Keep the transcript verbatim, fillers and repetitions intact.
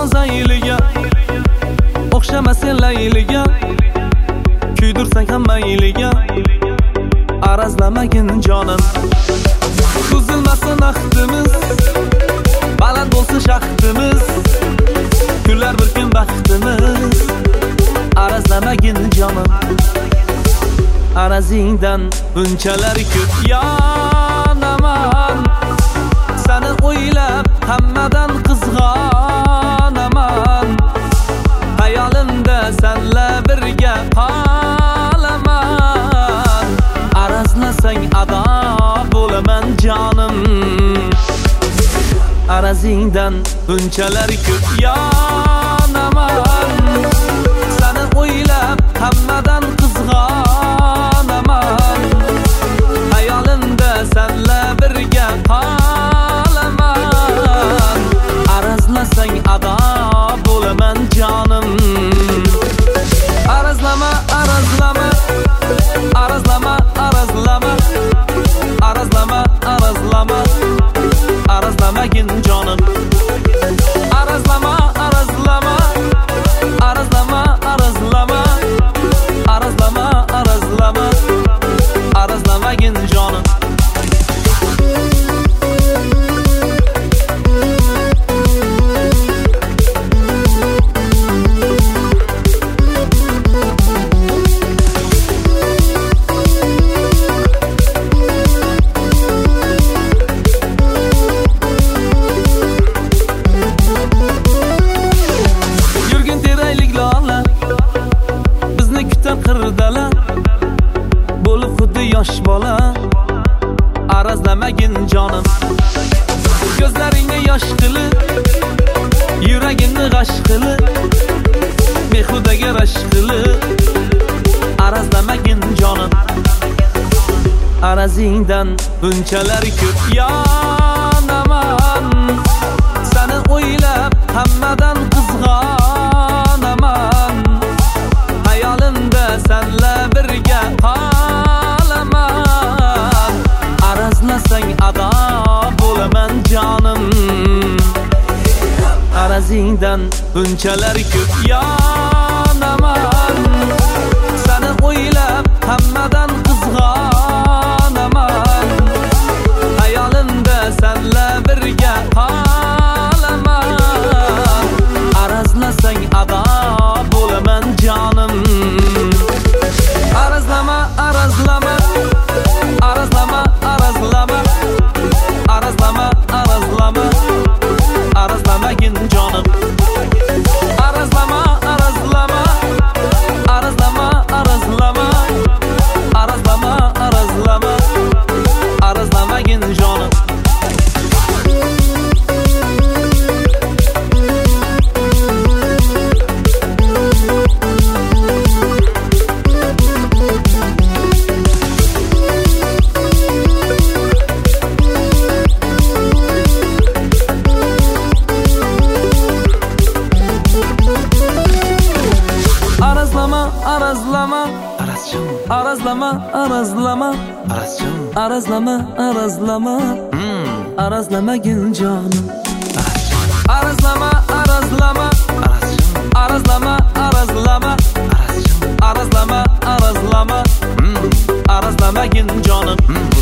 zayliga, o'xshama sen layliga, kuydirsang ham mayliga, arazlamagin jonim. Buzilmasin ahdimiz, baland bo'lsin shaxtimiz, kunlar bir kun baxtimiz, arazlamagin jonim. Arazingdan bunchalar ko'p yonaman, seni o'ylab hammadan qizg'onaman. Hayolimda senla birga qolaman, arazlasang ado bo'laman jonim. Arazingdan bunchalar ko'p yonaman, seni o'ylab hammadan qizg'onaman. Hayolimda senla birga qolaman, arazlasang ado bo'laman jonim. Arazlama, arazlama, arazlama, arazlama, arazlama, arazlama, arazlamagin jonim. Arazlama, arazlama, arazlama, arazlama, arazlama, arazlama, arazlamagin jonim. Qirdalar bo'lib xuddi yosh bola, arazlamagin jonim. Ko'zlaringni yosh qilib, yuragimni g'ash qilib, behudaga rash qilib, arazlamagin jonim. Arazingdan bunchalar ko'p yonaman, seni o'ylab hammadan qizg'onaman. Hayolimda senla birga qolaman, arazlasang ado bo'laman jonim. Arazingdan bunchalar ko'p yonaman, seni o'ylab hammadan qizg'onaman. Hayolimda senla birga qolaman, arazlasang ado bo'laman jonim. Arazlama, arazlama, arazlama, arazlama, arazlama, arazlama, arazlamagin jonim. Arazlama, arazlama, arazlama, arazlama, arazlama, arazlama, arazlamagin jonim. Arazlama, arazlama, arazchim. Arazlama, arazlama, arazchim. Arazlama, arazlama, arazlamagin jonim. Arazlama, arazlama, arazchim. Arazlama, arazlama, arazchim. Arazlama, arazlama, arazlamagin jonim.